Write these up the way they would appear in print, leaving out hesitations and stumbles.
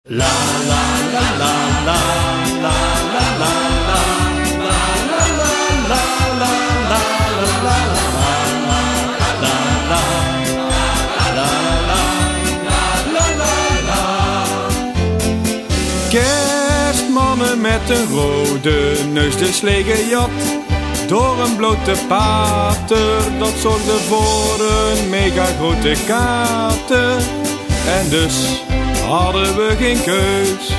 La la la la la la la la la la la la la la Kerstmannen met een rode neus, de slee gejat door een blote pater. Dat zorgde voor een mega grote kater. En dus hadden we geen keus.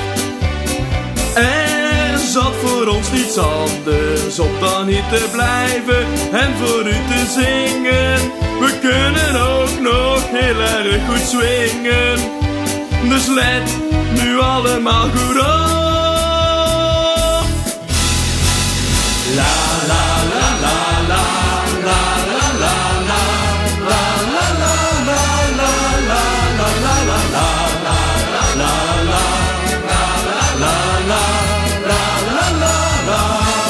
Er zat voor ons niets anders op dan hier te blijven en voor u te zingen. We kunnen ook nog heel erg goed swingen. Dus let nu allemaal goed op. La la la la la la la la la la la la la la la la la la.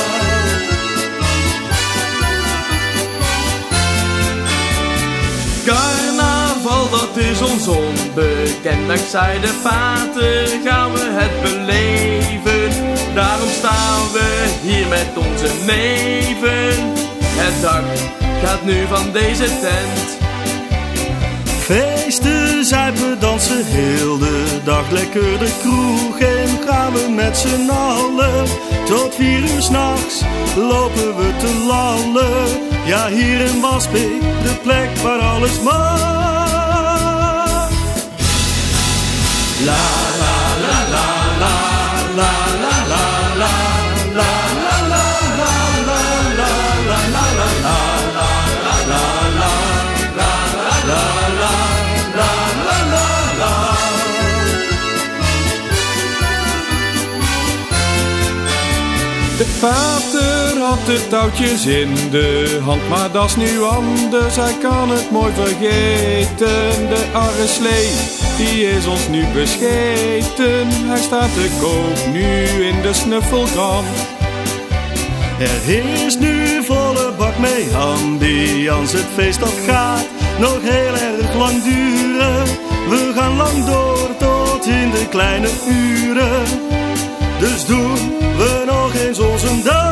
Carnaval, dat is ons onbekend. Dankzij de pater gaan we het beleven. Daarom staan we hier met onze neven. Het dak gaat nu van deze tent. Feesten, zuipen, dansen heel de dag lekker de kroeg in. Gaan we met z'n allen tot 4 uur 's nachts lopen we te lallen. Ja, hier in Waspik, de plek waar alles mag. La la la la la la la la la la la la la la la la la la De pater had de touwtjes in de hand, maar dat is nu anders, hij kan het mooi vergeten. De arreslee, die is ons nu bescheten, hij staat te koop nu in de snuffelkrant. Er is nu volle bak mee ambiance, het feest dat gaat nog heel erg lang duren. We gaan lang door tot in de kleine uren, dus doen we nog eens onze dag.